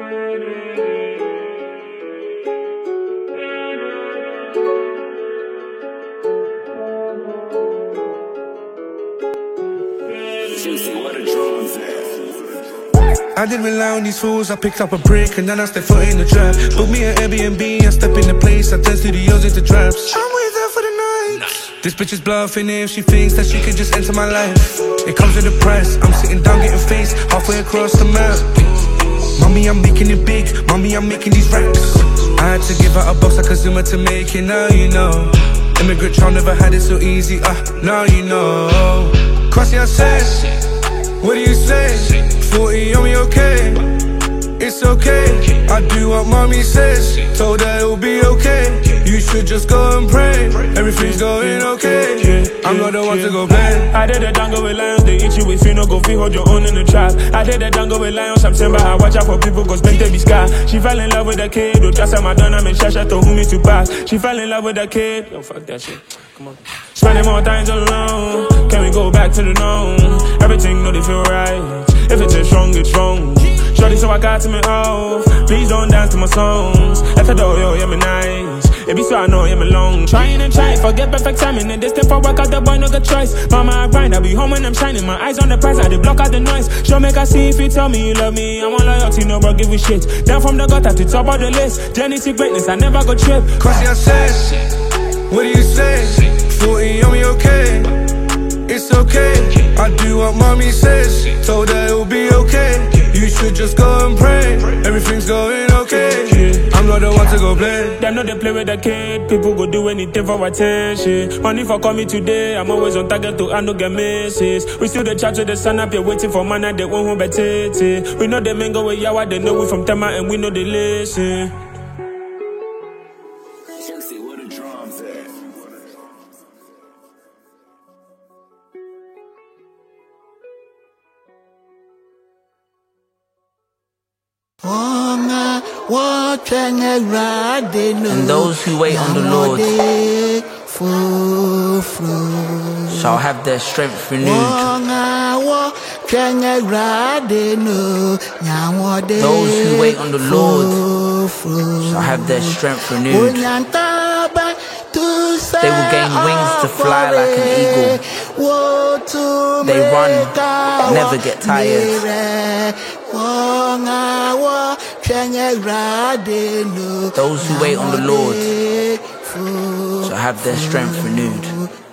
I didn't rely on these fools, I picked up a brick and then I stepped foot in the trap. Book me an Airbnb, I step in the place, I turn studios into traps. I'm with her for the night. This bitch is bluffing if she thinks that she could just enter my life. It comes with a price, I'm sitting down getting faced, halfway across the map. Mommy, I'm making it big, mommy, I'm making these racks. I had to give her a box like a Zuma to make it, now you know. Immigrant child never had it so easy, now you know. Crossy, I said, what do you say? 40 on me, okay? It's okay. I do what mommy says. Told her it'll be okay. You should just go and pray. Everything's going okay. I'm not the one to go play. I did the dango with lions, they eat you if you no go free, hold your own in the trap. I did the dango with lions, September, I watch out for people cause make they be sky. She fell in love with the kid, who just at Madonna, make Shasha to whom me to pass. She fell in love with the kid, yo fuck that shit, come on. Spending more times alone, can we go back to the known? Everything know they feel right, if it's wrong, it's wrong. Shorty, so I got to me off. Please don't dance to my songs. Let the door, yo, yeah, me nice. It be so I know, yeah, me long. Trying and trying, forget perfect timing. And this step for work out, the boy, no good choice. Mama, I grind, I be home when I'm shining. My eyes on the prize, I they block out the noise. Show make I see if you tell me you love me. I want loyalty, no bro, give a shit. Down from the gutter to top of the list. Journey to greatness, I never go trip. Crossy, I said, what do you say? 40 on me, okay? It's okay. I do what mommy says. Told her it'll be okay. You should just go and pray. Everything's going okay. I'm not the one to go play. Them know they play with the kid. People go do anything for attention. Money for call me today. I'm always on target to handle get misses. We still the chat to the sun up here waiting for man at the one who better. We know they men go with Yawa. They know we from Tama and we know they listen. And those who wait on the Lord shall have their strength renewed. Those who wait on the Lord shall have their strength renewed. They will gain wings to fly like an eagle. They run, never get tired. Those who wait on the Lord shall have their strength renewed.